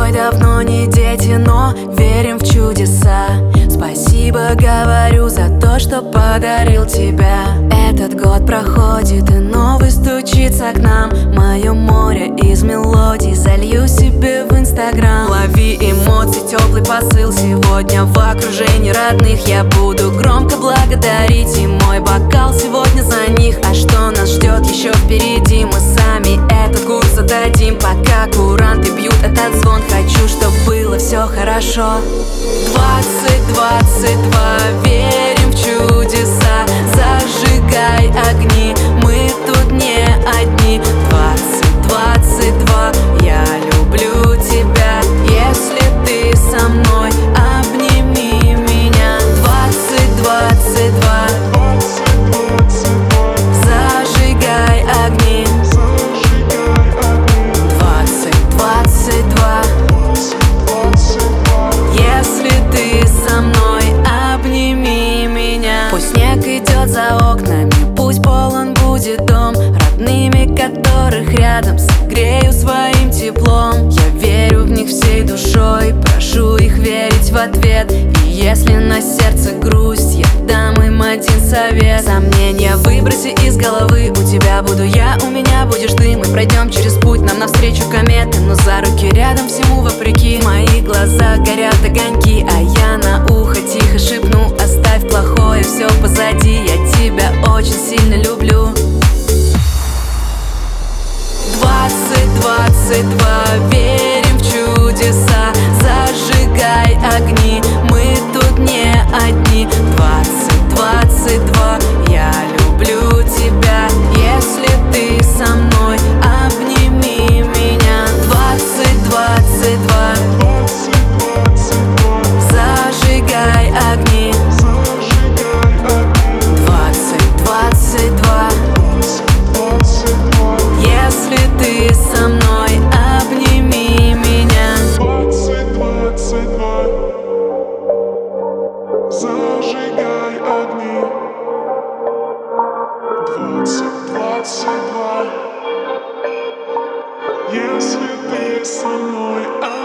тобой давно не дети, но верим в чудеса. Спасибо говорю за то, что подарил тебя. Этот год проходит, и новый стучится к нам. Мое море из мелодий залью себе в Инстаграм. Лови эмоции, теплый посыл. Сегодня в окружении родных я буду громко благодарить. И мой бокал сегодня за них. А что нас ждет еще впереди? Мы сами этот курс зададим. Пока куранты бьют этот звон, хочу, чтоб было все хорошо. 2022, верим в чудеса. Зажигай огни, мы тут не одни. 2022, я люблю тебя. Если ты со мной, обними меня. 2022, зажигай огни. 2022, если ты со мной, обними меня. Пусть снег идет за окнами, пусть полон будет дом. Родными, которых рядом, согрею своим теплом. Я верю в них всей душой, прошу их верить в ответ. И если на сердце грусть, я дам им один совет. Сомнения выброси из головы, у тебя буду я, у меня будешь ты. Мы пройдем через путь, нам навстречу кометы, но за руки рядом всему вопреки. В моих глазах горят огоньки, а я на ухо тихо шепну: оставь плохое все позади, я тебя очень сильно люблю. 2022, верим в чудеса. Зажигай огни, мы тут не одни. 2022, я люблю тебя. Если ты со мной, обними меня. 2022, зажигай огни. 2022, если ты со мной, обними меня. 2022, зажигай огни. 2022, если ты со мной.